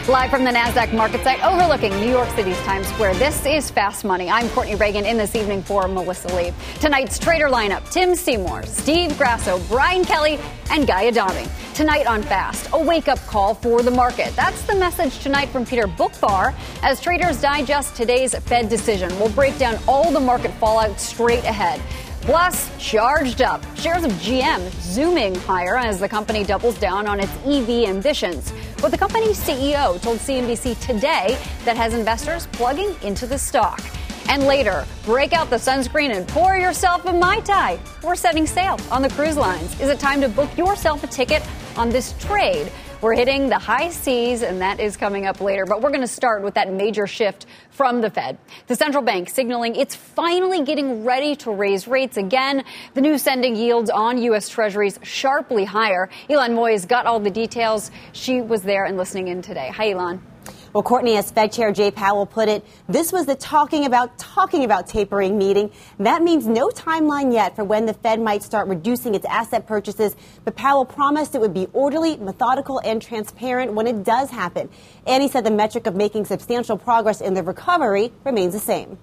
Live from the NASDAQ market site overlooking New York City's Times Square, this is Fast Money. I'm Courtney Reagan in this evening for Melissa Lee. Tonight's trader lineup: Tim Seymour, Steve Grasso, Brian Kelly, and Guy Adami. Tonight on Fast, a wake-up call for the market. That's the message tonight from Peter Boockvar as traders digest today's Fed decision. We'll break down all the market fallout straight ahead. Plus, charged up. Shares of GM zooming higher as the company doubles down on its EV ambitions. But the company's CEO told CNBC today that has investors plugging into the stock. And later, break out the sunscreen and pour yourself a Mai Tai. We're setting sail on the cruise lines. Is it time to book yourself a ticket on this trade? We're hitting the high seas, and that is coming up later. But we're going to start with that major shift from the Fed. The central bank signaling it's finally getting ready to raise rates again. The news sending yields on U.S. Treasuries sharply higher. Ylan Moyes got all the details. She was there and listening in today. Hi, Ylan. Well, Courtney, as Fed Chair Jay Powell put it, this was the talking about tapering meeting. That means no timeline yet for when the Fed might start reducing its asset purchases. But Powell promised it would be orderly, methodical, and transparent when it does happen. And he said the metric of making substantial progress in the recovery remains the same.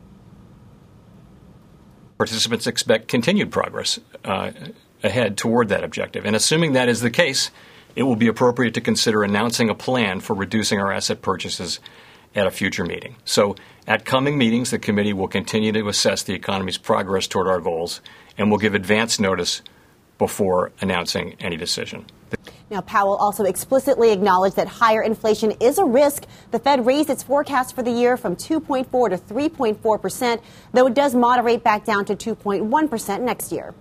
Participants expect continued progress ahead toward that objective. And assuming that is the case, it will be appropriate to consider announcing a plan for reducing our asset purchases at a future meeting. So at coming meetings, the committee will continue to assess the economy's progress toward our goals and will give advance notice before announcing any decision. Now, Powell also explicitly acknowledged that higher inflation is a risk. The Fed raised its forecast for the year from 2.4 to 3.4%, though it does moderate back down to 2.1% next year.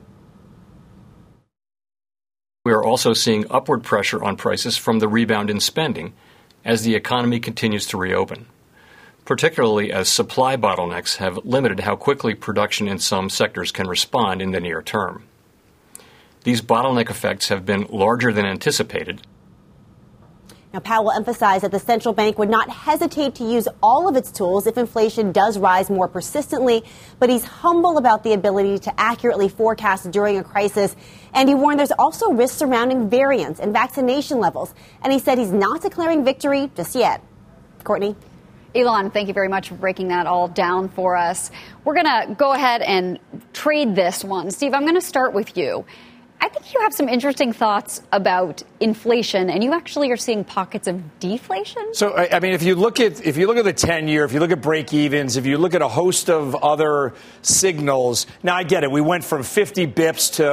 We are also seeing upward pressure on prices from the rebound in spending as the economy continues to reopen, particularly as supply bottlenecks have limited how quickly production in some sectors can respond in the near term. These bottleneck effects have been larger than anticipated. Now, Powell emphasized that the central bank would not hesitate to use all of its tools if inflation does rise more persistently, but he's humble about the ability to accurately forecast during a crisis. And he warned there's also risks surrounding variants and vaccination levels. And he said he's not declaring victory just yet. Courtney? Ylan, thank you very much for breaking that all down for us. We're going to go ahead and trade this one. Steve, I'm going to start with you. I think you have some interesting thoughts about inflation, and you actually are seeing pockets of deflation. So, I mean, if you look at the 10-year, if you look at break evens, if you look at a host of other signals, now I get it. We went from 50 bips to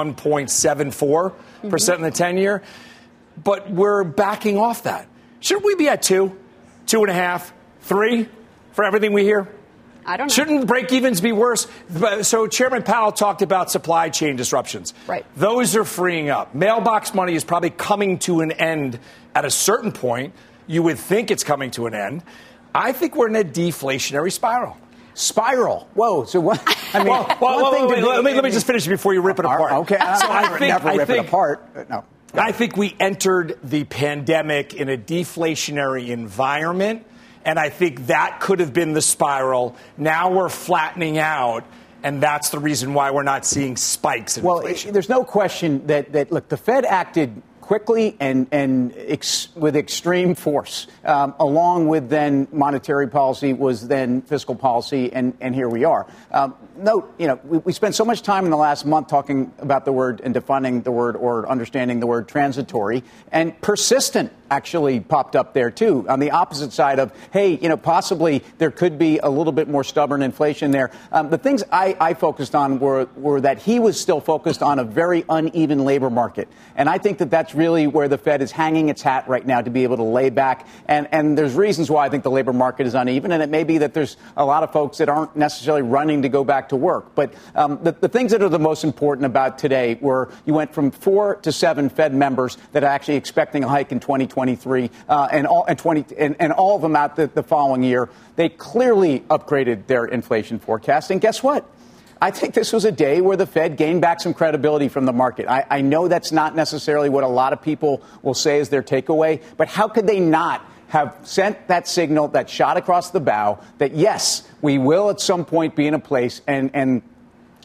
1.74% in the 10-year, but we're backing off that. Shouldn't we be at 2, 2.5, 3 for everything we hear? I don't know. Shouldn't break-evens be worse? So Chairman Powell talked about supply chain disruptions. Right. Those are freeing up. Mailbox money is probably coming to an end at a certain point. You would think it's coming to an end. I think we're in a deflationary spiral. Spiral. Whoa. So what? I mean, let me just finish before you rip it apart. Okay. So I never rip it apart. No. I think we entered the pandemic in a deflationary environment. And I think that could have been the spiral. Now we're flattening out, and that's the reason why we're not seeing spikes in inflation. Well, there's no question that look, the Fed acted quickly and with extreme force, along with then monetary policy was then fiscal policy, and here we are. Note, we spent so much time in the last month talking about the word and defining the word or understanding the word transitory, and persistent actually popped up there, too, on the opposite side of, hey, possibly there could be a little bit more stubborn inflation there. The things I focused on were that he was still focused on a very uneven labor market. And I think that that's really where the Fed is hanging its hat right now to be able to lay back. And there's reasons why I think the labor market is uneven. And it may be that there's a lot of folks that aren't necessarily running to go back to work. But the things that are the most important about today were you went from 4 to 7 Fed members that are actually expecting a hike in 2023 and all of them out the following year. They clearly upgraded their inflation forecast. And guess what? I think this was a day where the Fed gained back some credibility from the market. I know that's not necessarily what a lot of people will say is their takeaway, but how could they not have sent that signal, that shot across the bow, that, yes, we will at some point be in a place and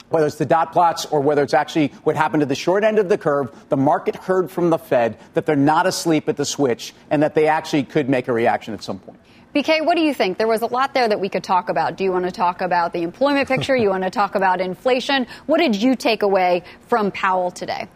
whether it's the dot plots or whether it's actually what happened to the short end of the curve, the market heard from the Fed that they're not asleep at the switch and that they actually could make a reaction at some point. BK, what do you think? There was a lot there that we could talk about. Do you want to talk about the employment picture? You want to talk about inflation? What did you take away from Powell today?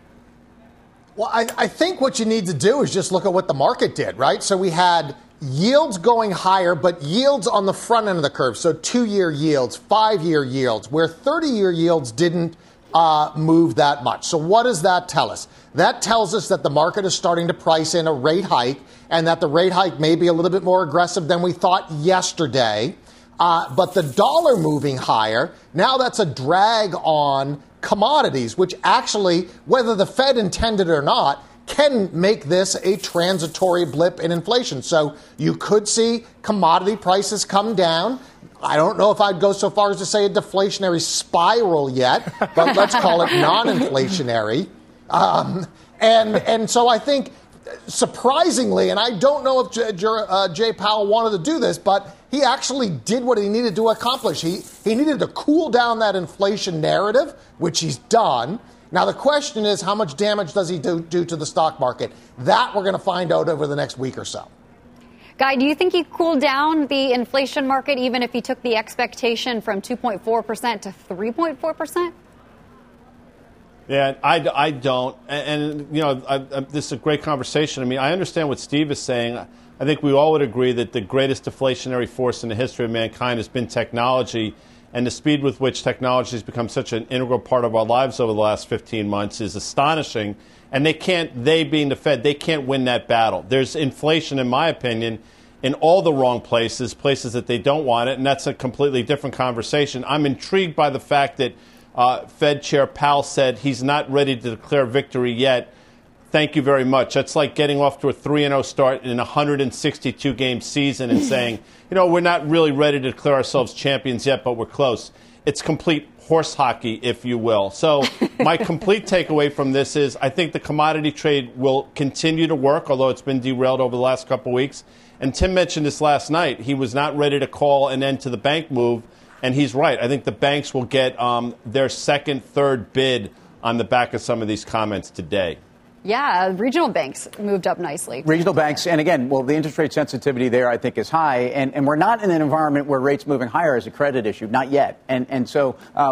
Well, I think what you need to do is just look at what the market did, right? So we had yields going higher, but yields on the front end of the curve. So 2-year yields, 5-year yields, where 30-year yields didn't move that much. So what does that tell us? That tells us that the market is starting to price in a rate hike and that the rate hike may be a little bit more aggressive than we thought yesterday. But the dollar moving higher, now that's a drag on commodities, which actually, whether the Fed intended it or not, can make this a transitory blip in inflation. So you could see commodity prices come down. I don't know if I'd go so far as to say a deflationary spiral yet, but let's call it non-inflationary. And so I think, surprisingly, and I don't know if Jay Powell wanted to do this, but he actually did what he needed to accomplish. He needed to cool down that inflation narrative, which he's done. Now, the question is, how much damage does he do to the stock market? That we're going to find out over the next week or so. Guy, do you think he cooled down the inflation market even if he took the expectation from 2.4% to 3.4%? Yeah, I don't. And you know, this is a great conversation. I mean, I understand what Steve is saying. I think we all would agree that the greatest deflationary force in the history of mankind has been technology. And the speed with which technology has become such an integral part of our lives over the last 15 months is astonishing. And they being the Fed, they can't win that battle. There's inflation, in my opinion, in all the wrong places that they don't want it. And that's a completely different conversation. I'm intrigued by the fact that Fed Chair Powell said he's not ready to declare victory yet. Thank you very much. That's like getting off to a 3-0 start in a 162-game season and saying, you know, we're not really ready to declare ourselves champions yet, but we're close. It's complete horse hockey, if you will. So my complete takeaway from this is I think the commodity trade will continue to work, although it's been derailed over the last couple of weeks. And Tim mentioned this last night. He was not ready to call an end to the bank move, and he's right. I think the banks will get their second, third bid on the back of some of these comments today. Yeah, regional banks moved up nicely. Regional banks, and again, well, the interest rate sensitivity there, I think, is high. And we're not in an environment where rates moving higher is a credit issue, not yet. And so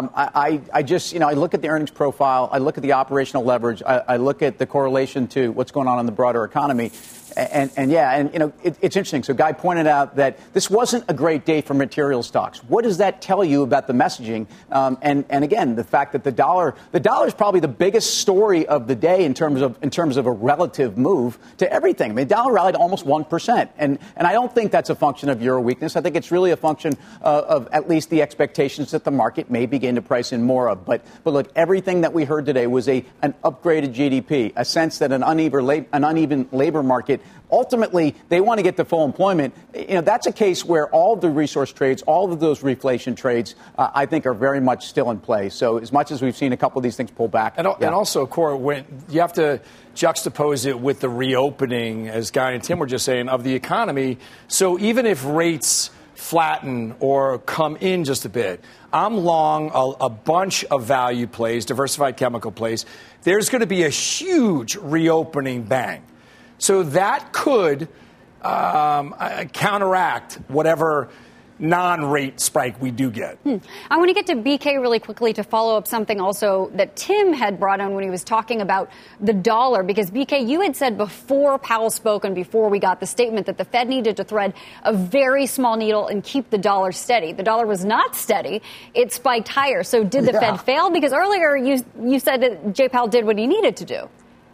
I just, you know, I look at the earnings profile, I look at the operational leverage, I look at the correlation to what's going on in the broader economy. And you know, it's interesting. So Guy pointed out that this wasn't a great day for material stocks. What does that tell you about the messaging? And again, the fact that the dollar is probably the biggest story of the day in terms of a relative move to everything. I mean, the dollar rallied almost 1%. And I don't think that's a function of euro weakness. I think it's really a function of at least the expectations that the market may begin to price in more of. But look, everything that we heard today was an upgraded GDP, a sense that an uneven labor market. Ultimately, they want to get to full employment. You know, that's a case where all of the resource trades, all of those reflation trades, I think are very much still in play. So as much as we've seen a couple of these things pull back. And also, Cora, when you have to juxtapose it with the reopening, as Guy and Tim were just saying, of the economy. So even if rates flatten or come in just a bit, I'm long a bunch of value plays, diversified chemical plays. There's going to be a huge reopening bang. So that could counteract whatever non-rate spike we do get. I want to get to BK really quickly to follow up something also that Tim had brought on when he was talking about the dollar, because BK, you had said before Powell spoke and before we got the statement that the Fed needed to thread a very small needle and keep the dollar steady. The dollar was not steady. It spiked higher. So did the Fed fail? Because earlier you said that Jay Powell did what he needed to do.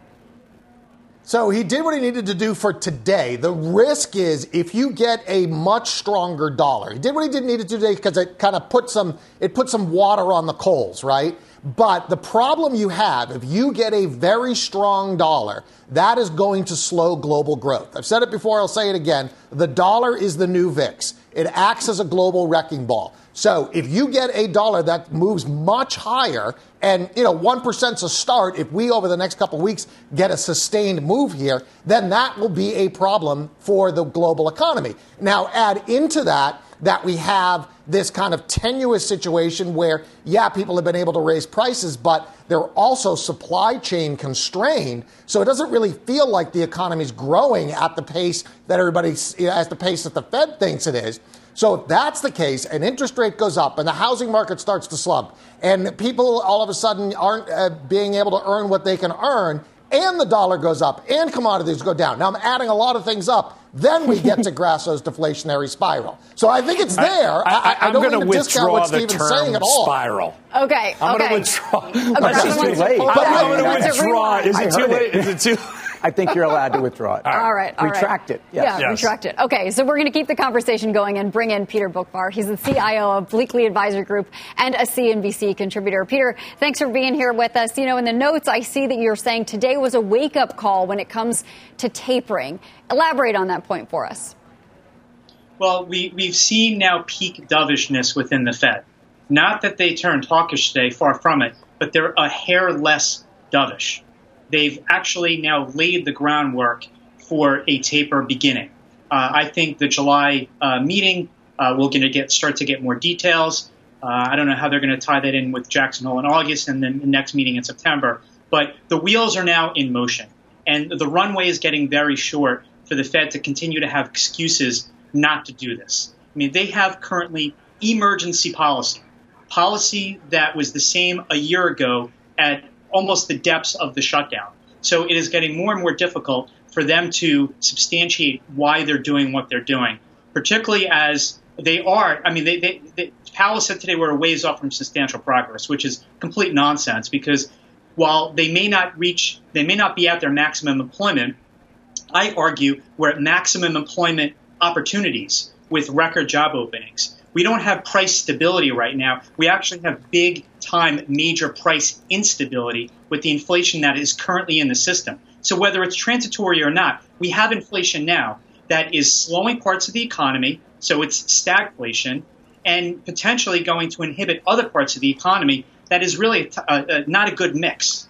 So he did what he needed to do for today. The risk is if you get a much stronger dollar. He did what he didn't need to do today because it kind of put some water on the coals, right? But the problem you have, if you get a very strong dollar, that is going to slow global growth. I've said it before, I'll say it again. The dollar is the new VIX. It acts as a global wrecking ball. So if you get a dollar that moves much higher, and 1%'s a start, if we over the next couple of weeks get a sustained move here, then that will be a problem for the global economy. Now add into that we have this kind of tenuous situation where, yeah, people have been able to raise prices, but they're also supply chain constrained. So it doesn't really feel like the economy's growing at the pace that at the pace that the Fed thinks it is. So if that's the case, an interest rate goes up and the housing market starts to slump and people all of a sudden aren't being able to earn what they can earn, and the dollar goes up and commodities go down. Now, I'm adding a lot of things up. Then we get to Grasso's deflationary spiral. So I think it's there. I don't mean to discount what Stephen's saying at all. Spiral. Okay. I'm going to withdraw. That's just too late. I'm going to withdraw. Is it too late? Is it too I think you're allowed to withdraw it. All right. Retract it. Yes. Yeah, retract it. Okay, so we're going to keep the conversation going and bring in Peter Boockvar. He's the CIO of Bleakley Advisor Group and a CNBC contributor. Peter, thanks for being here with us. You know, in the notes, I see that you're saying today was a wake-up call when it comes to tapering. Elaborate on that point for us. Well, we've seen now peak dovishness within the Fed. Not that they turned hawkish today, far from it, but they're a hair less dovish. They've actually now laid the groundwork for a taper beginning. I think the July meeting, we're going to start to get more details. I don't know how they're going to tie that in with Jackson Hole in August and then the next meeting in September. But the wheels are now in motion. And the runway is getting very short for the Fed to continue to have excuses not to do this. I mean, they have currently emergency policy that was the same a year ago at almost the depths of the shutdown. So it is getting more and more difficult for them to substantiate why they're doing what they're doing, particularly as they are. I mean, Powell said today we're a ways off from substantial progress, which is complete nonsense because while they may not be at their maximum employment, I argue we're at maximum employment opportunities with record job openings. We don't have price stability right now. We actually have big-time major price instability with the inflation that is currently in the system. So whether it's transitory or not, we have inflation now that is slowing parts of the economy, so it's stagflation, and potentially going to inhibit other parts of the economy that is really not a good mix.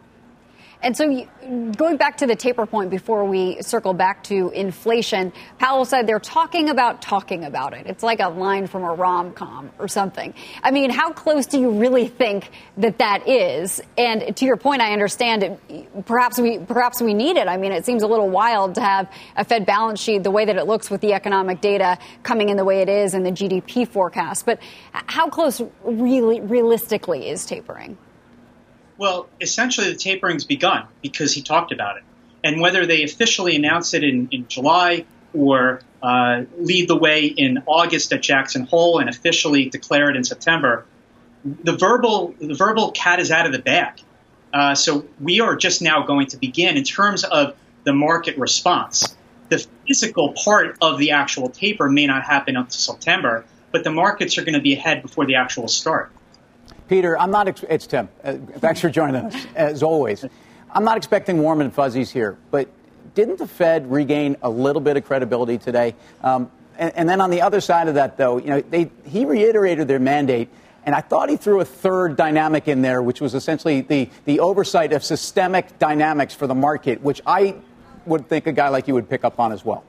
And so going back to the taper point before we circle back to inflation, Powell said they're talking about it. It's like a line from a rom-com or something. I mean, how close do you really think that is? And to your point, I understand it. Perhaps we need it. I mean, it seems a little wild to have a Fed balance sheet the way that it looks with the economic data coming in the way it is and the GDP forecast. But how close really realistically is tapering? Well, essentially the tapering's begun because he talked about it. And whether they officially announce it in July or lead the way in August at Jackson Hole and officially declare it in September, the verbal cat is out of the bag. So we are just now going to begin in terms of the market response. The physical part of the actual taper may not happen until September, but the markets are going to be ahead before the actual start. Peter, it's Tim. Thanks for joining us, as always. I'm not expecting warm and fuzzies here, but didn't the Fed regain a little bit of credibility today? And then on the other side of that, though, he reiterated their mandate, and I thought he threw a third dynamic in there, which was essentially the oversight of systemic dynamics for the market, which I would think a guy like you would pick up on as well.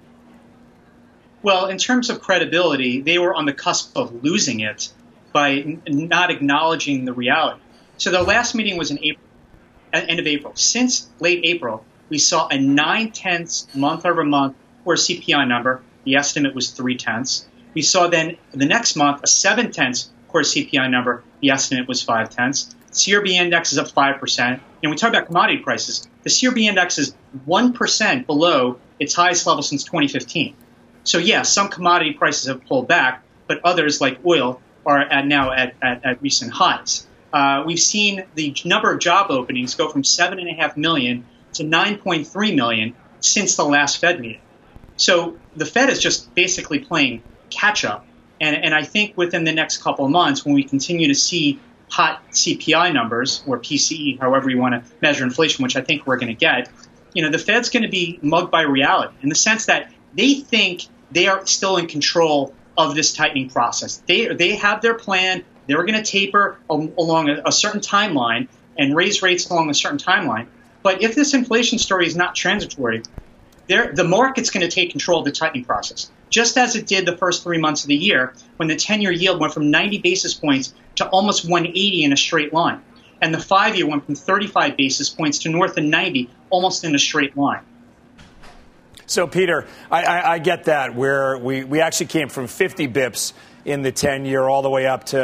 Well, in terms of credibility, they were on the cusp of losing it by not acknowledging the reality. So their last meeting was in April, end of April. Since late April, we saw a 9/10 month-over-month core CPI number. The estimate was 3/10. We saw then the next month a 7/10 core CPI number. The estimate was 5/10. CRB index is up 5%. And we talk about commodity prices. The CRB index is 1% below its highest level since 2015. So, yeah, some commodity prices have pulled back, but others, like oil, are now at recent highs. We've seen the number of job openings go from 7.5 million to 9.3 million since the last Fed meeting. So the Fed is just basically playing catch up. And I think within the next couple of months, when we continue to see hot CPI numbers or PCE, however you want to measure inflation, which I think we're going to get, the Fed's going to be mugged by reality in the sense that they think they are still in control of this tightening process. They have their plan. They're going to taper along a certain timeline and raise rates along a certain timeline. But if this inflation story is not transitory, the market's going to take control of the tightening process. just as it did the first 3 months of the year when the 10-year yield went from 90 basis points to almost 180 in a straight line. And the 5-year went from 35 basis points to north of 90, almost in a straight line. So, Peter, I get that, where we actually came from 50 bips in the 10-year all the way up to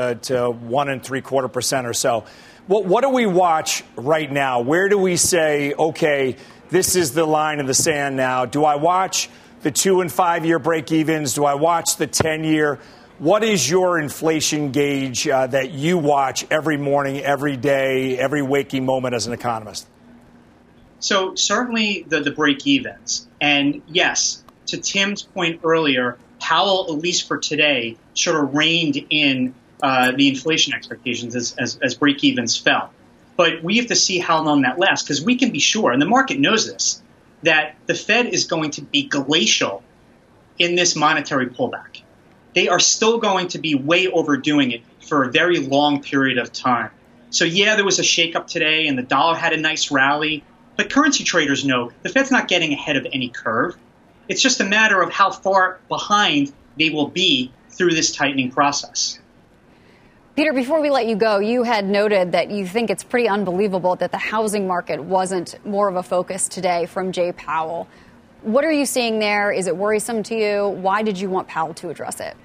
1.75% or so. What do we watch right now? Where do we say, okay, this is the line in the sand now? Do I watch the 2- and 5-year break-evens? Do I watch the 10-year? What is your inflation gauge that you watch every morning, every day, every waking moment as an economist? So certainly the break-evens. And yes, to Tim's point earlier, Powell, at least for today, sort of reined in the inflation expectations as break-evens fell. But we have to see how long that lasts, because we can be sure, and the market knows this, that the Fed is going to be glacial in this monetary pullback. They are still going to be way overdoing it for a very long period of time. So yeah, there was a shakeup today, and the dollar had a nice rally. But currency traders know the Fed's not getting ahead of any curve. It's just a matter of how far behind they will be through this tightening process. Peter, before we let you go, you had noted that you think it's pretty unbelievable that the housing market wasn't more of a focus today from Jay Powell. What are you seeing there? Is it worrisome to you? Why did you want Powell to address it?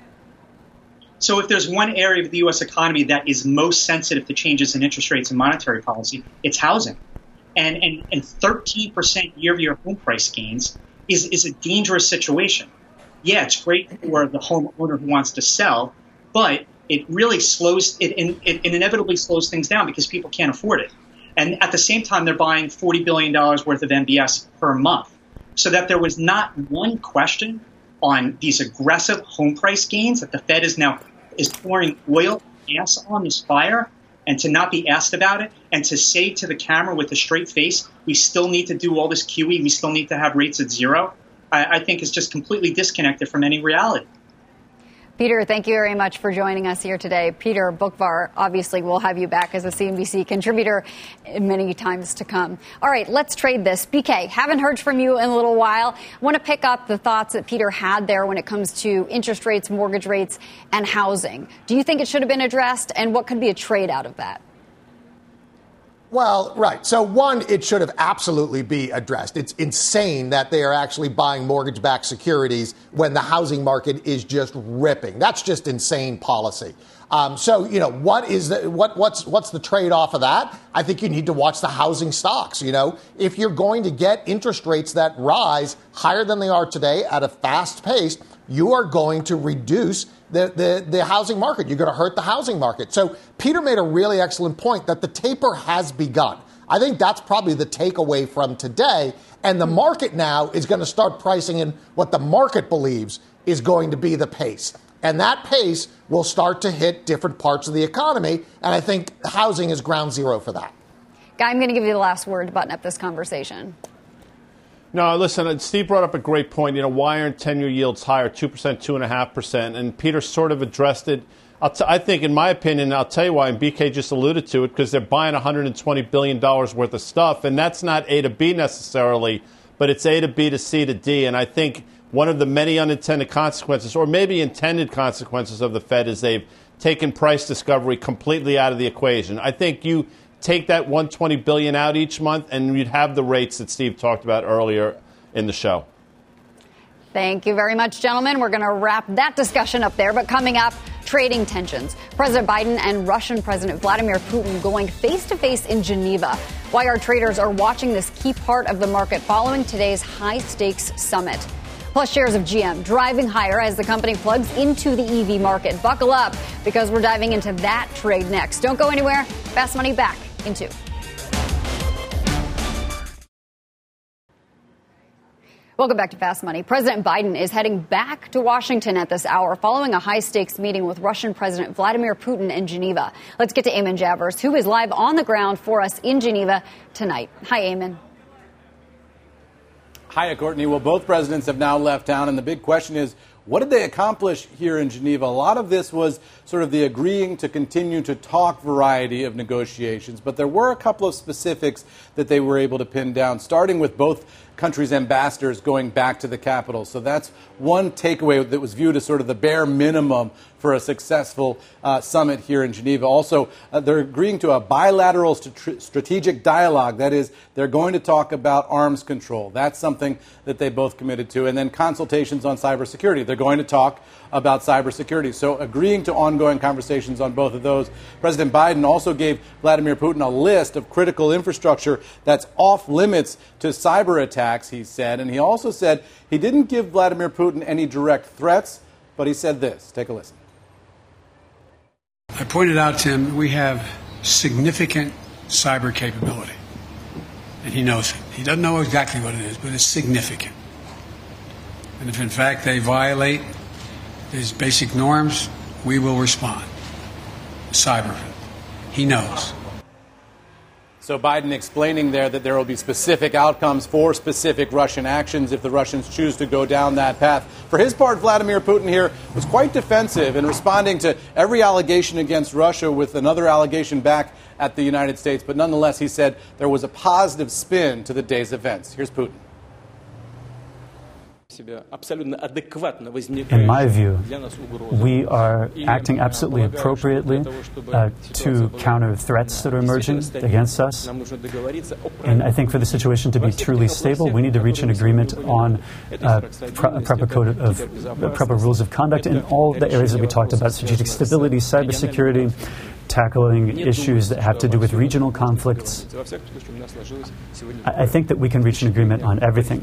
So if there's one area of the U.S. economy that is most sensitive to changes in interest rates and monetary policy, it's housing. And 13% year-over-year home price gains is a dangerous situation. Yeah, it's great for the homeowner who wants to sell, but it really it inevitably slows things down because people can't afford it. And at the same time, they're buying $40 billion worth of MBS per month. So that there was not one question on these aggressive home price gains that the Fed is pouring oil, gas on this fire, and to not be asked about it, and to say to the camera with a straight face, we still need to do all this QE, we still need to have rates at zero, I think is just completely disconnected from any reality. Peter, thank you very much for joining us here today. Peter Boockvar, obviously we'll have you back as a CNBC contributor many times to come. All right, let's trade this. BK, haven't heard from you in a little while. I want to pick up the thoughts that Peter had there when it comes to interest rates, mortgage rates, and housing. Do you think it should have been addressed, and what could be a trade out of that? Well, right. So, one, it should have absolutely be addressed. It's insane that they are actually buying mortgage-backed securities when the housing market is just ripping. That's just insane policy. What's the trade-off of that? I think you need to watch the housing stocks. If you're going to get interest rates that rise higher than they are today at a fast pace, you are going to reduce the housing market. You're going to hurt the housing market. So Peter made a really excellent point that the taper has begun. I think that's probably the takeaway from today. And the market now is going to start pricing in what the market believes is going to be the pace. And that pace will start to hit different parts of the economy. And I think housing is ground zero for that. Guy, I'm going to give you the last word to button up this conversation. No, listen, Steve brought up a great point. Why aren't 10-year yields higher, 2%, 2.5%? And Peter sort of addressed it. I think, in my opinion, I'll tell you why, and BK just alluded to it, because they're buying $120 billion worth of stuff. And that's not A to B necessarily, but it's A to B to C to D. And I think one of the many unintended consequences, or maybe intended consequences of the Fed, is they've taken price discovery completely out of the equation. I think you take that $120 billion out each month, and you'd have the rates that Steve talked about earlier in the show. Thank you very much, gentlemen. We're going to wrap that discussion up there. But coming up, trading tensions. President Biden and Russian President Vladimir Putin going face-to-face in Geneva. Why our traders are watching this key part of the market following today's high-stakes summit. Plus, shares of GM driving higher as the company plugs into the EV market. Buckle up, because we're diving into that trade next. Don't go anywhere. Fast Money back in 2. Welcome back to Fast Money. President Biden is heading back to Washington at this hour following a high-stakes meeting with Russian President Vladimir Putin in Geneva. Let's get to Eamon Javers, who is live on the ground for us in Geneva tonight. Hi, Eamon. Hiya, Courtney. Well, both presidents have now left town, and the big question is, What did they accomplish here in Geneva? A lot of this was sort of the agreeing to continue to talk variety of negotiations, but there were a couple of specifics that they were able to pin down, starting with both countries' ambassadors going back to the capital. So that's one takeaway that was viewed as sort of the bare minimum for a successful summit here in Geneva. Also, they're agreeing to a bilateral strategic dialogue. That is, they're going to talk about arms control. That's something that they both committed to. And then consultations on cybersecurity. They're going to talk about cybersecurity. So agreeing to ongoing conversations on both of those. President Biden also gave Vladimir Putin a list of critical infrastructure that's off limits to cyber attacks, he said. And he also said he didn't give Vladimir Putin any direct threats, but he said this. Take a listen. I pointed out to him we have significant cyber capability, and he knows it. He doesn't know exactly what it is, but it's significant. And if, in fact, they violate these basic norms, we will respond. Cyber. He knows. So Biden explaining there that there will be specific outcomes for specific Russian actions if the Russians choose to go down that path. For his part, Vladimir Putin here was quite defensive in responding to every allegation against Russia with another allegation back at the United States. But nonetheless, he said there was a positive spin to the day's events. Here's Putin. In my view, we are acting absolutely appropriately to counter threats that are emerging against us. And I think for the situation to be truly stable, we need to reach an agreement on proper rules of conduct in all the areas that we talked about: strategic stability, cybersecurity, tackling issues that have to do with regional conflicts. I think that we can reach an agreement on everything.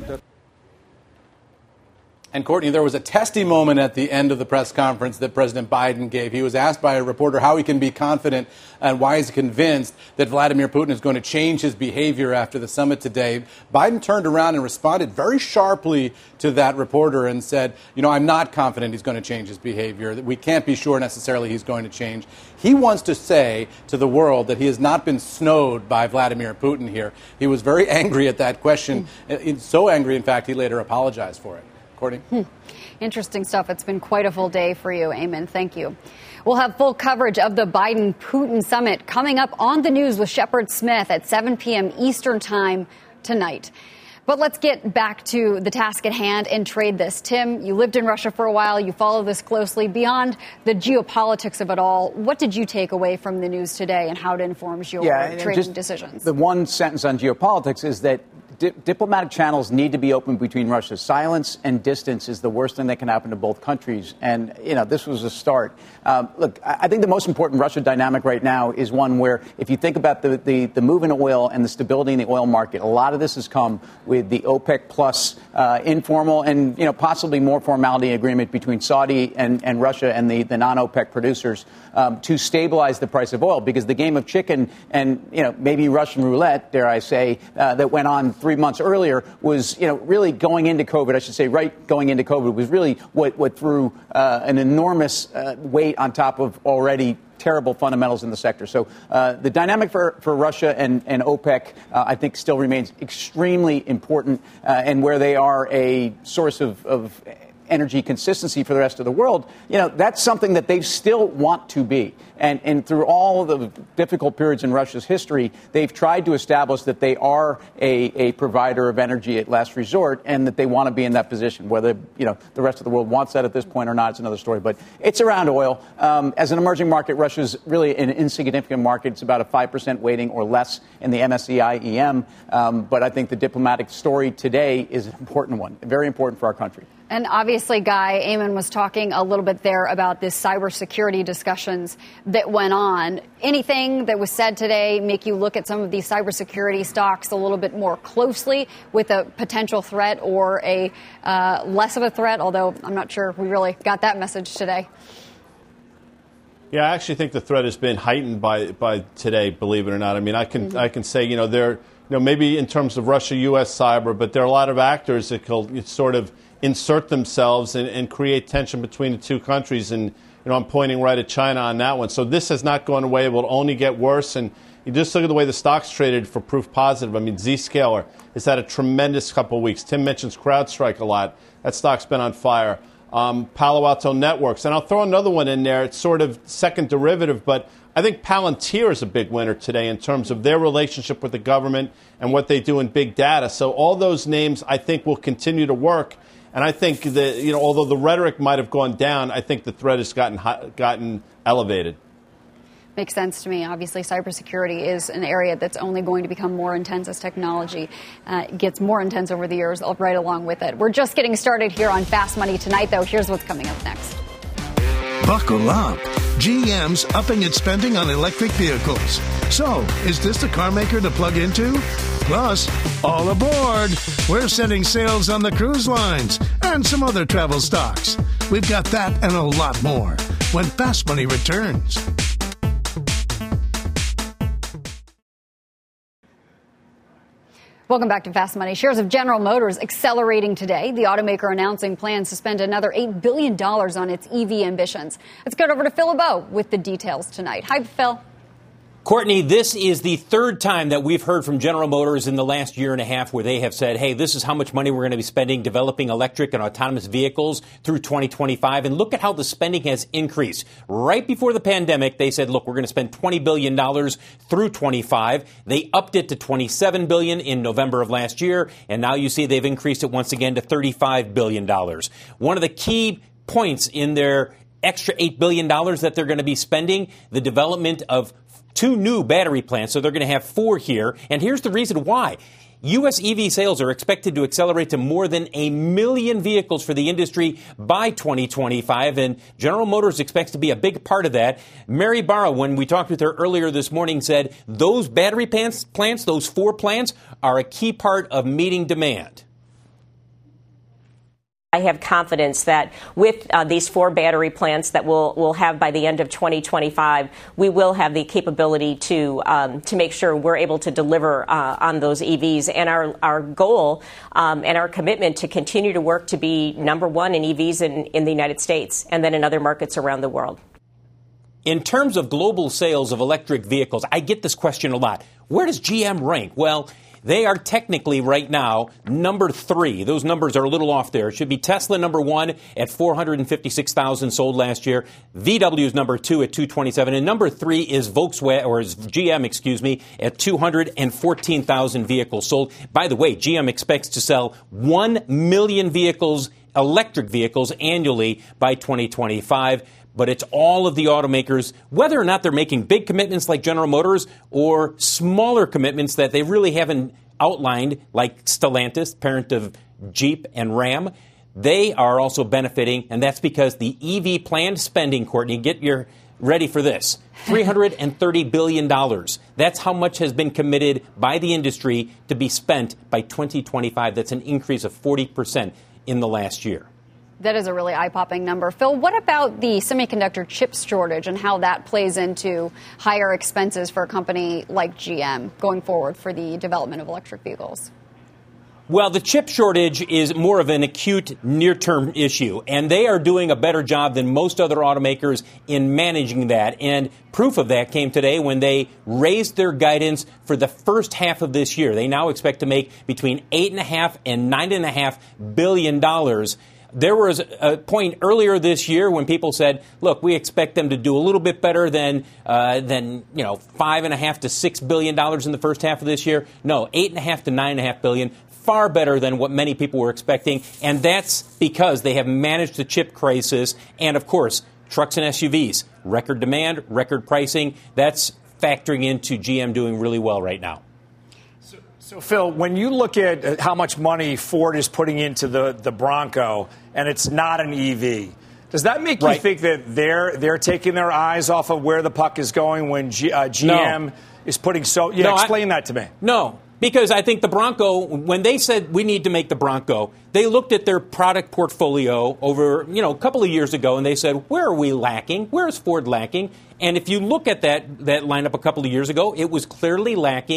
And Courtney, there was a testy moment at the end of the press conference that President Biden gave. He was asked by a reporter how he can be confident and why he's convinced that Vladimir Putin is going to change his behavior after the summit today. Biden turned around and responded very sharply to that reporter and said, I'm not confident he's going to change his behavior. We can't be sure necessarily he's going to change. He wants to say to the world that he has not been snowed by Vladimir Putin here. He was very angry at that question. So angry, in fact, he later apologized for it. Courtney? Interesting stuff. It's been quite a full day for you, Eamon. Thank you. We'll have full coverage of the Biden-Putin summit coming up on the news with Shepard Smith at 7 p.m. Eastern Time tonight. But let's get back to the task at hand and trade this. Tim, you lived in Russia for a while. You follow this closely. Beyond the geopolitics of it all, what did you take away from the news today and how it informs your trading decisions? The one sentence on geopolitics is that diplomatic channels need to be open between Russia. Silence and distance is the worst thing that can happen to both countries. And, this was a start. Look, I think the most important Russia dynamic right now is one where if you think about the move in oil and the stability in the oil market, a lot of this has come with the OPEC plus informal and, possibly more formality agreement between Saudi and Russia and the non-OPEC producers to stabilize the price of oil, because the game of chicken and, maybe Russian roulette, dare I say, that went on 3 months earlier was, really going into COVID, I should say, going into COVID was really what threw an enormous weight on top of already terrible fundamentals in the sector. So the dynamic for Russia and OPEC, I think, still remains extremely important, and where they are a source of energy consistency for the rest of the world, that's something that they still want to be. And through all the difficult periods in Russia's history, they've tried to establish that they are a provider of energy at last resort, and that they want to be in that position. Whether, the rest of the world wants that at this point or not, it's another story. But it's around oil. As an emerging market, Russia's really an insignificant market. It's about a 5% weighting or less in the MSCI EM. But I think the diplomatic story today is an important one, very important for our country. And obviously, Guy, Eamon was talking a little bit there about this cybersecurity discussions that went on. Anything that was said today make you look at some of these cybersecurity stocks a little bit more closely with a potential threat or a less of a threat, although I'm not sure we really got that message today. Yeah, I actually think the threat has been heightened by today, believe it or not. I mean, I can say, there, maybe in terms of Russia, U.S. cyber, but there are a lot of actors that can sort of insert themselves and create tension between the two countries. And, I'm pointing right at China on that one. So this has not gone away. It will only get worse. And you just look at the way the stock's traded for proof positive. I mean, Zscaler has had a tremendous couple of weeks. Tim mentions CrowdStrike a lot. That stock's been on fire. Palo Alto Networks. And I'll throw another one in there. It's sort of second derivative, but I think Palantir is a big winner today in terms of their relationship with the government and what they do in big data. So all those names, I think, will continue to work. And I think that, although the rhetoric might have gone down, I think the threat has gotten elevated. Makes sense to me. Obviously, cybersecurity is an area that's only going to become more intense as technology gets more intense over the years, right along with it. We're just getting started here on Fast Money tonight, though. Here's what's coming up next. Buckle up. GM's upping its spending on electric vehicles. So, is this the car maker to plug into? Plus, all aboard! We're setting sails on the cruise lines and some other travel stocks. We've got that and a lot more when Fast Money returns. Welcome back to Fast Money. Shares of General Motors accelerating today. The automaker announcing plans to spend another $8 billion on its EV ambitions. Let's go over to Phil LeBeau with the details tonight. Hi, Phil. Courtney, this is the third time that we've heard from General Motors in the last year and a half where they have said, hey, this is how much money we're going to be spending developing electric and autonomous vehicles through 2025. And look at how the spending has increased. Right before the pandemic, they said, look, we're going to spend $20 billion through 25. They upped it to $27 billion in November of last year. And now you see they've increased it once again to $35 billion. One of the key points in their extra $8 billion that they're going to be spending, the development of 2 new battery plants, so they're going to have 4 here. And here's the reason why. U.S. EV sales are expected to accelerate to more than 1 million vehicles for the industry by 2025, and General Motors expects to be a big part of that. Mary Barra, when we talked with her earlier this morning, said those battery plants, those 4 plants, are a key part of meeting demand. I have confidence that with these 4 battery plants that we'll have by the end of 2025, we will have the capability to make sure we're able to deliver on those EVs. And our goal and our commitment to continue to work to be number 1 in EVs in the United States and then in other markets around the world. In terms of global sales of electric vehicles, I get this question a lot. Where does GM rank? Well, they are technically right now number 3. Those numbers are a little off there. It should be Tesla number 1 at 456,000 sold last year. VW is number 2 at 227. And number 3 is Volkswagen, or is GM, at 214,000 vehicles sold. By the way, GM expects to sell 1 million vehicles, electric vehicles, annually by 2025. But it's all of the automakers, whether or not they're making big commitments like General Motors or smaller commitments that they really haven't outlined, like Stellantis, parent of Jeep and Ram. They are also benefiting, and that's because the EV planned spending, Courtney, get your ready for this, $330 billion. That's how much has been committed by the industry to be spent by 2025. That's an increase of 40% in the last year. That is a really eye-popping number. Phil, what about the semiconductor chip shortage and how that plays into higher expenses for a company like GM going forward for the development of electric vehicles? Well, the chip shortage is more of an acute near-term issue, and they are doing a better job than most other automakers in managing that. And proof of that came today when they raised their guidance for the first half of this year. They now expect to make between $8.5 and $9.5 billion. There was a point earlier this year when people said, look, we expect them to do a little bit better than $5.5 to $6 billion in the first half of this year. No, $8.5 to $9.5 billion, far better than what many people were expecting. And that's because they have managed the chip crisis. And, of course, trucks and SUVs, record demand, record pricing. That's factoring into GM doing really well right now. So, Phil, when you look at how much money Ford is putting into the Bronco, and it's not an EV, does that make you think that they're taking their eyes off of where the puck is going when GM is putting explain that to me. No, because I think the Bronco, when they said we need to make the Bronco, they looked at their product portfolio over, a couple of years ago, and they said, where are we lacking? Where is Ford lacking? And if you look at that lineup a couple of years ago, it was clearly lacking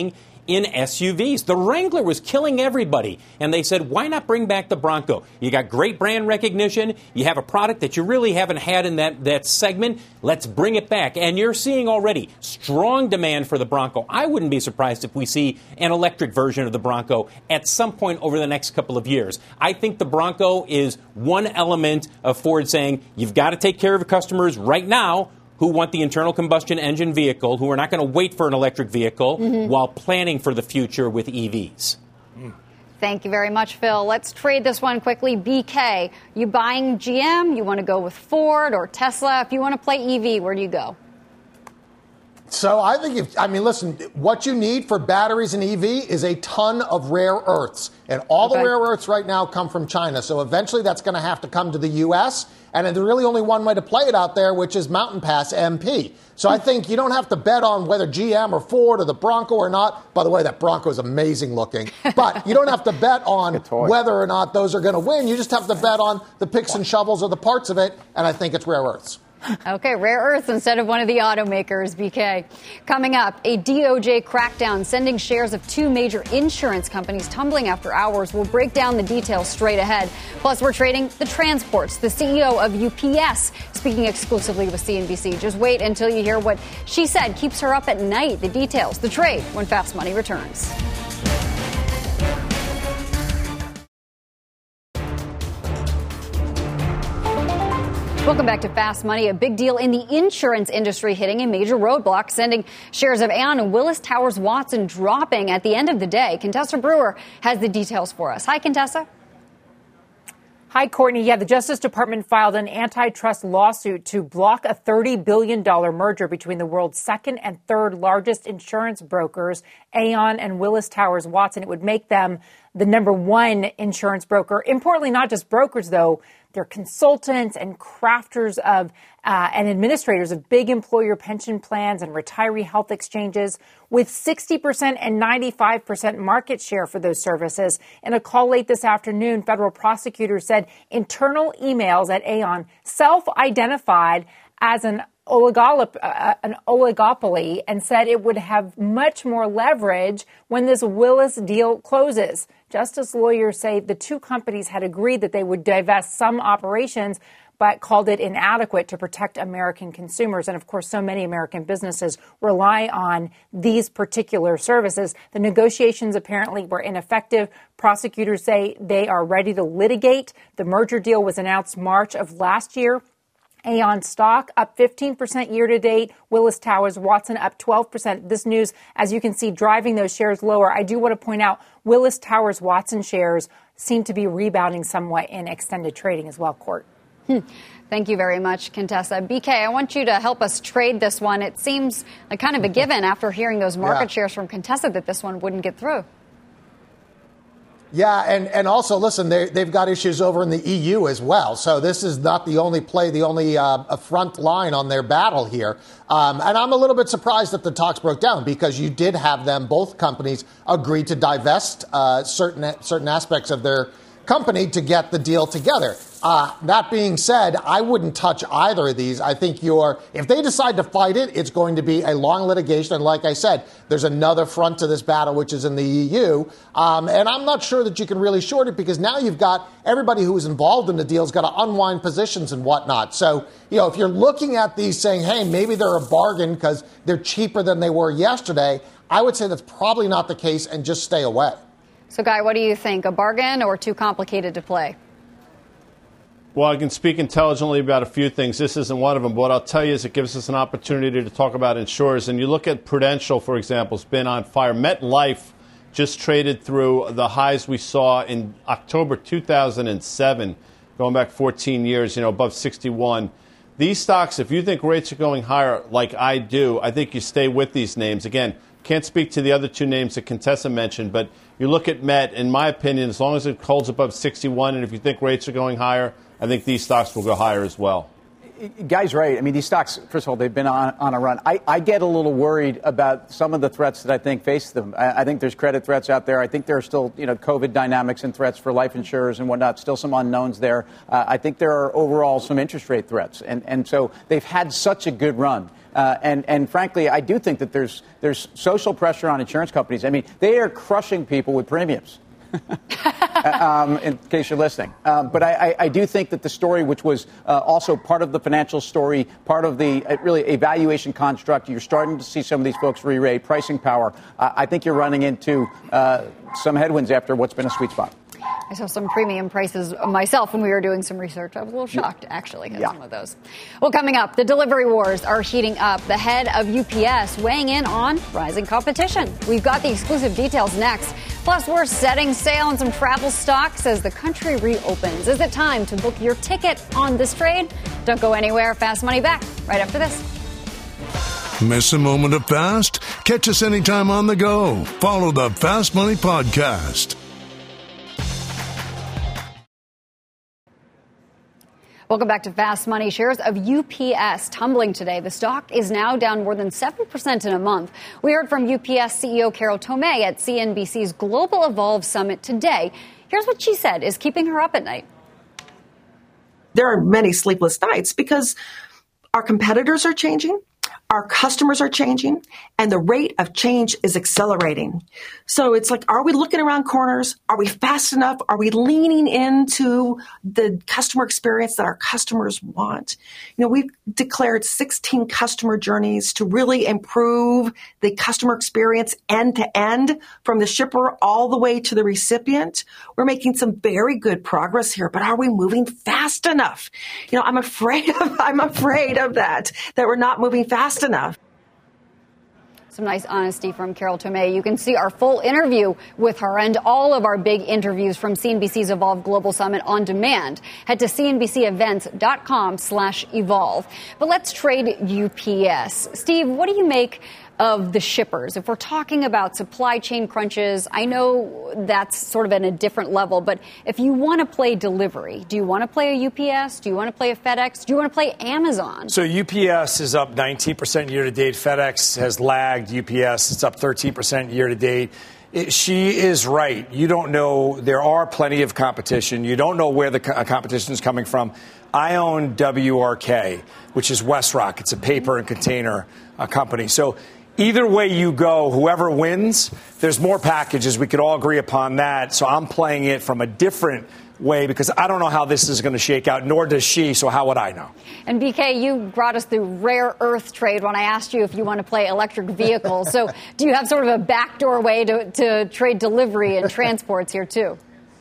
in SUVs. The Wrangler was killing everybody. And they said, why not bring back the Bronco? You got great brand recognition. You have a product that you really haven't had in that segment. Let's bring it back. And you're seeing already strong demand for the Bronco. I wouldn't be surprised if we see an electric version of the Bronco at some point over the next couple of years. I think the Bronco is one element of Ford saying, you've got to take care of your customers right now who want the internal combustion engine vehicle, who are not going to wait for an electric vehicle while planning for the future with EVs. Thank you very much, Phil. Let's trade this one quickly. BK, you buying GM? You want to go with Ford or Tesla? If you want to play EV, where do you go? So I think listen, what you need for batteries and EV is a ton of rare earths. And all the rare earths right now come from China. So eventually that's going to have to come to the U.S. And there's really only one way to play it out there, which is Mountain Pass MP. So I think you don't have to bet on whether GM or Ford or the Bronco or not. By the way, that Bronco is amazing looking. But you don't have to bet on whether or not those are going to win. You just have to bet on the picks and shovels or the parts of it. And I think it's rare earths. Okay, rare earths instead of one of the automakers, BK. Coming up, a DOJ crackdown sending shares of two major insurance companies tumbling after hours. We'll break down the details straight ahead. Plus, we're trading the transports. The CEO of UPS speaking exclusively with CNBC. Just wait until you hear what she said keeps her up at night. The details, the trade, when Fast Money returns. Welcome back to Fast Money. A big deal in the insurance industry hitting a major roadblock, sending shares of Aon and Willis Towers Watson dropping at the end of the day. Contessa Brewer has the details for us. Hi, Contessa. Hi, Courtney. Yeah, the Justice Department filed an antitrust lawsuit to block a $30 billion merger between the world's second and third largest insurance brokers, Aon and Willis Towers Watson. It would make them the number one insurance broker. Importantly, not just brokers, though. They're consultants and crafters of and administrators of big employer pension plans and retiree health exchanges with 60% and 95% market share for those services. In a call late this afternoon, federal prosecutors said internal emails at Aon self-identified as an oligopoly and said it would have much more leverage when this Willis deal closes. Justice lawyers say the two companies had agreed that they would divest some operations, but called it inadequate to protect American consumers. And of course, so many American businesses rely on these particular services. The negotiations apparently were ineffective. Prosecutors say they are ready to litigate. The merger deal was announced March of last year. Aon stock up 15% year to date. Willis Towers Watson up 12%. This news, as you can see, driving those shares lower. I do want to point out Willis Towers Watson shares seem to be rebounding somewhat in extended trading as well, Court. Thank you very much, Contessa. BK, I want you to help us trade this one. It seems like kind of a given after hearing those market shares from Contessa that this one wouldn't get through. Yeah, and also, listen, they've got issues over in the EU as well. So this is not the only play, the only front line on their battle here. And I'm a little bit surprised that the talks broke down because you did have them, both companies, agree to divest certain aspects of their company to get the deal together. That being said, I wouldn't touch either of these. I think if they decide to fight it, it's going to be a long litigation. And like I said, there's another front to this battle, which is in the EU. And I'm not sure that you can really short it because now you've got everybody who was involved in the deal has got to unwind positions and whatnot. So, if you're looking at these saying, hey, maybe they're a bargain because they're cheaper than they were yesterday, I would say that's probably not the case and just stay away. So, Guy, what do you think? A bargain or too complicated to play? Well, I can speak intelligently about a few things. This isn't one of them. But what I'll tell you is it gives us an opportunity to talk about insurers. And you look at Prudential, for example, it's been on fire. MetLife just traded through the highs we saw in October 2007, going back 14 years, above 61. These stocks, if you think rates are going higher like I do, I think you stay with these names. Again, can't speak to the other two names that Contessa mentioned, but you look at Met, in my opinion, as long as it holds above 61, and if you think rates are going higher, I think these stocks will go higher as well. Guy's right. I mean, these stocks, first of all, they've been on a run. I get a little worried about some of the threats that I think face them. I think there's credit threats out there. I think there are still, COVID dynamics and threats for life insurers and whatnot, still some unknowns there. I think there are overall some interest rate threats. And so they've had such a good run. And frankly, I do think that there's social pressure on insurance companies. I mean, they are crushing people with premiums. In case you're listening. But I do think that the story, which was also part of the financial story, part of the really evaluation construct, you're starting to see some of these folks re-rate pricing power. I think you're running into some headwinds after what's been a sweet spot. I saw some premium prices myself when we were doing some research. I was a little shocked, actually, at some of those. Well, coming up, the delivery wars are heating up. The head of UPS weighing in on rising competition. We've got the exclusive details next. Plus, we're setting sail on some travel stocks as the country reopens. Is it time to book your ticket on this trade? Don't go anywhere. Fast Money back right after this. Miss a moment of Fast? Catch us anytime on the go. Follow the Fast Money Podcast. Welcome back to Fast Money. Shares of UPS tumbling today. The stock is now down more than 7% in a month. We heard from UPS CEO Carol Tomé at CNBC's Global Evolve Summit today. Here's what she said is keeping her up at night. There are many sleepless nights because our competitors are changing. Our customers are changing, and the rate of change is accelerating. So it's like, are we looking around corners? Are we fast enough? Are we leaning into the customer experience that our customers want? We've declared 16 customer journeys to really improve the customer experience end to end, from the shipper all the way to the recipient. We're making some very good progress here, but are we moving fast enough? I'm afraid of that we're not moving fast enough. Some nice honesty from Carol Tomé. You can see our full interview with her and all of our big interviews from CNBC's Evolve Global Summit on demand. Head to cnbcevents.com/evolve. But let's trade UPS. Steve, what do you make of the shippers? If we're talking about supply chain crunches, I know that's sort of at a different level, but if you want to play delivery, do you want to play a UPS? Do you want to play a FedEx? Do you want to play Amazon? So UPS is up 19% year to date. FedEx has lagged UPS. It's up 13% year to date. She is right. You don't know. There are plenty of competition. You don't know where the competition is coming from. I own WRK, which is WestRock. It's a paper and container company. So either way you go, whoever wins, there's more packages. We could all agree upon that. So I'm playing it from a different way because I don't know how this is going to shake out, nor does she. So how would I know? And BK, you brought us through rare earth trade when I asked you if you want to play electric vehicles. So do you have sort of a backdoor way to trade delivery and transports here, too?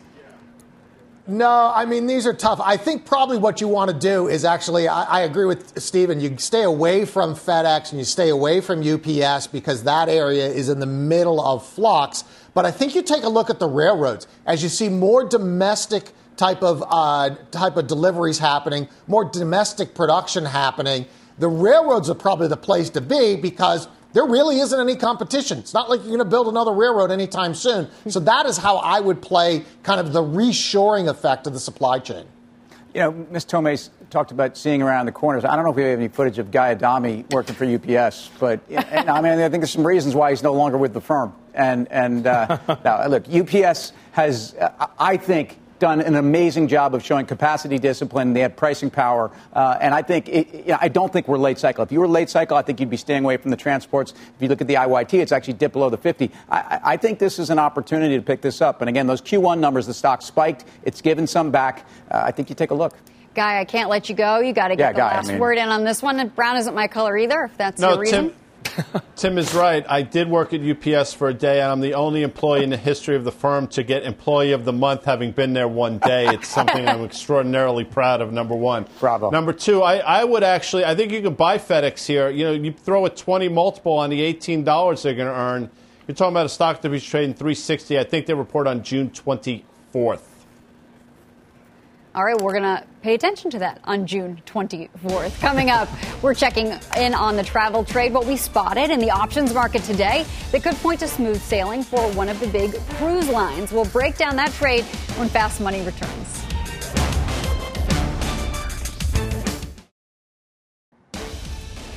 No, I mean, these are tough. I think probably what you want to do is actually, I agree with Stephen, you stay away from FedEx and you stay away from UPS because that area is in the middle of flux. But I think you take a look at the railroads as you see more domestic type of deliveries happening, more domestic production happening. The railroads are probably the place to be because there really isn't any competition. It's not like you're going to build another railroad anytime soon. So that is how I would play kind of the reshoring effect of the supply chain. Ms. Tomé talked about seeing around the corners. I don't know if we have any footage of Guy Adami working for UPS, but I think there's some reasons why he's no longer with the firm. And now, look, UPS has, I think, done an amazing job of showing capacity discipline. They have pricing power. And I think I don't think we're late cycle. If you were late cycle, I think you'd be staying away from the transports. If you look at the IYT, it's actually dipped below the 50. I think this is an opportunity to pick this up. And again, those Q1 numbers, the stock spiked. It's given some back. I think you take a look. Guy, I can't let you go. You got to get the last word in on this one. Brown isn't my color either, if that's your reason. Tim is right. I did work at UPS for a day, and I'm the only employee in the history of the firm to get Employee of the Month, having been there one day. It's something I'm extraordinarily proud of, number one. Bravo. Number two, I would actually, I think you can buy FedEx here. You throw a 20 multiple on the $18 they're going to earn. You're talking about a stock that was trading $360. I think they report on June 24th. All right, we're going to pay attention to that on June 24th. Coming up, we're checking in on the travel trade, what we spotted in the options market today that could point to smooth sailing for one of the big cruise lines. We'll break down that trade when Fast Money returns.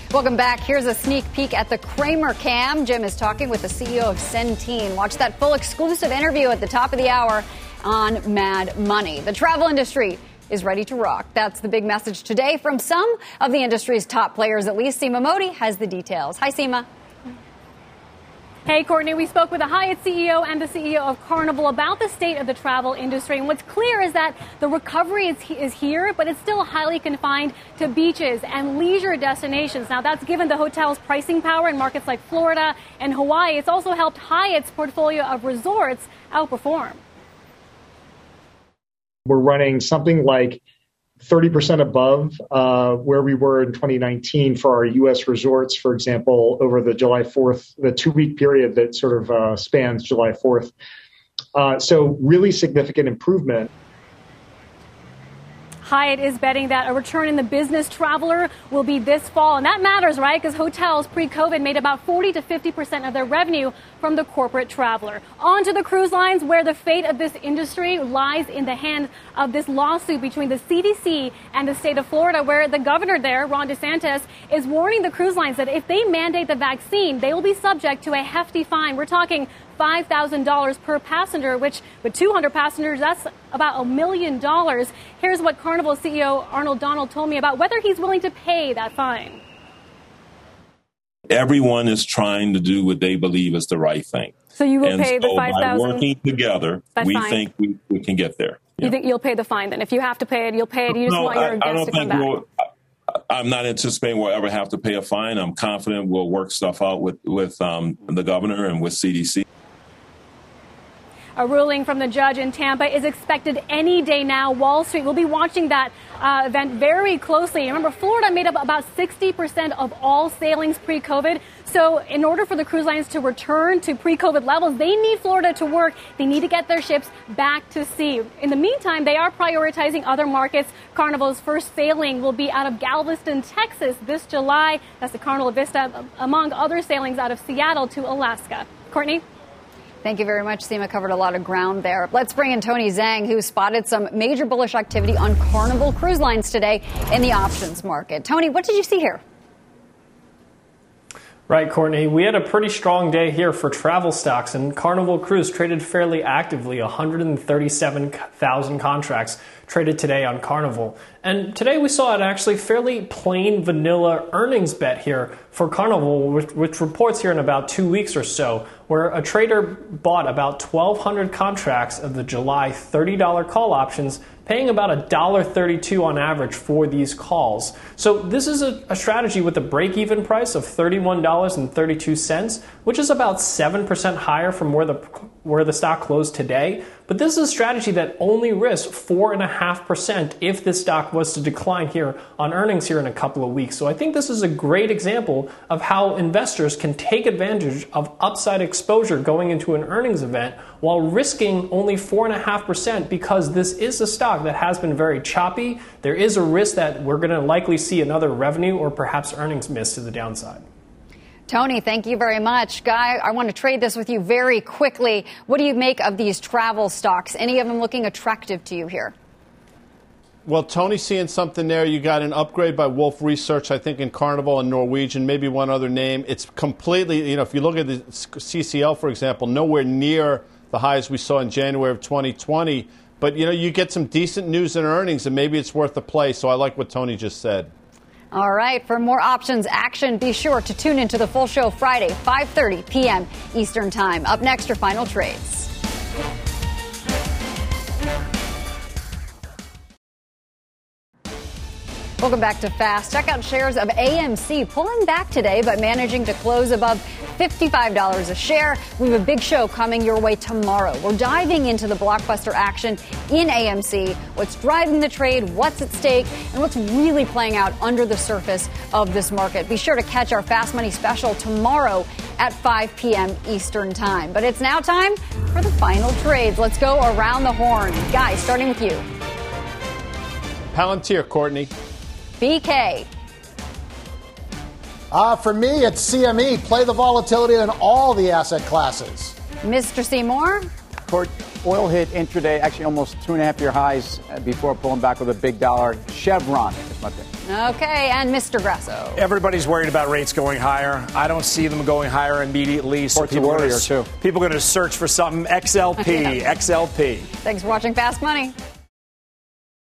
Welcome back. Here's a sneak peek at the Cramer Cam. Jim is talking with the CEO of Centene. Watch that full exclusive interview at the top of the hour on Mad Money. The travel industry is ready to rock. That's the big message today from some of the industry's top players. At least Seema Modi has the details. Hi, Seema. Hey, Courtney, we spoke with the Hyatt CEO and the CEO of Carnival about the state of the travel industry. And what's clear is that the recovery is here, but it's still highly confined to beaches and leisure destinations. Now, that's given the hotel's pricing power in markets like Florida and Hawaii. It's also helped Hyatt's portfolio of resorts outperform. We're running something like 30% above where we were in 2019 for our U.S. resorts, for example, over the July 4th, the 2-week period that sort of spans July 4th. So really significant improvement. Hyatt is betting that a return in the business traveler will be this fall. And that matters, right? Because hotels pre-COVID made about 40 to 50% of their revenue from the corporate traveler. On to the cruise lines, where the fate of this industry lies in the hands of this lawsuit between the CDC and the state of Florida, where the governor there, Ron DeSantis, is warning the cruise lines that if they mandate the vaccine, they will be subject to a hefty fine. We're talking $5,000 per passenger, which with 200 passengers, that's about $1 million. Here's what Carnival CEO Arnold Donald told me about whether he's willing to pay that fine. Everyone is trying to do what they believe is the right thing. So you will pay the $5,000? By working together, we think we can get there. You think you'll pay the fine then? If you have to pay it, you'll pay it. You just want your guests to come back. I'm not anticipating we'll ever have to pay a fine. I'm confident we'll work stuff out with the governor and with CDC. A ruling from the judge in Tampa is expected any day now. Wall Street will be watching that event very closely. Remember, Florida made up about 60% of all sailings pre-COVID. So in order for the cruise lines to return to pre-COVID levels, they need Florida to work. They need to get their ships back to sea. In the meantime, they are prioritizing other markets. Carnival's first sailing will be out of Galveston, Texas this July. That's the Carnival Vista, among other sailings out of Seattle to Alaska. Courtney? Thank you very much, Seema. Covered a lot of ground there. Let's bring in Tony Zhang, who spotted some major bullish activity on Carnival Cruise Lines today in the options market. Tony, what did you see here? Right, Courtney. We had a pretty strong day here for travel stocks, and Carnival Cruise traded fairly actively. 137,000 contracts traded today on Carnival. And today we saw an actually fairly plain vanilla earnings bet here for Carnival, which reports here in about 2 weeks or so, where a trader bought about 1,200 contracts of the July $30 call options, paying about $1.32 on average for these calls. So this is a strategy with a break-even price of $31.32, which is about 7% higher from where the stock closed today. But this is a strategy that only risks 4.5% if this stock was to decline here on earnings here in a couple of weeks. So I think this is a great example of how investors can take advantage of upside exposure going into an earnings event while risking only 4.5% because this is a stock that has been very choppy. There is a risk that we're going to likely see another revenue or perhaps earnings miss to the downside. Tony, thank you very much. Guy, I want to trade this with you very quickly. What do you make of these travel stocks? Any of them looking attractive to you here? Well, Tony's seeing something there. You got an upgrade by Wolf Research, I think, in Carnival and Norwegian, maybe one other name. It's completely, if you look at the CCL, for example, nowhere near the highs we saw in January of 2020. But, you get some decent news and earnings, and maybe it's worth the play. So I like what Tony just said. All right. For more options action, be sure to tune into the full show Friday, 5:30 p.m. Eastern Time. Up next, your final trades. Welcome back to Fast. Check out shares of AMC pulling back today but managing to close above $55 a share. We have a big show coming your way tomorrow. We're diving into the blockbuster action in AMC, what's driving the trade, what's at stake, and what's really playing out under the surface of this market. Be sure to catch our Fast Money special tomorrow at 5 p.m. Eastern Time. But it's now time for the final trades. Let's go around the horn. Guys, starting with you. Palantir, Courtney. BK. For me, it's CME. Play the volatility in all the asset classes. Mr. Seymour. Oil hit intraday, actually almost 2.5-year highs before pulling back with a big dollar. Chevron is my pick. Okay, and Mr. Grasso. Everybody's worried about rates going higher. I don't see them going higher immediately. So people are going to search for something. XLP, XLP. Thanks for watching Fast Money.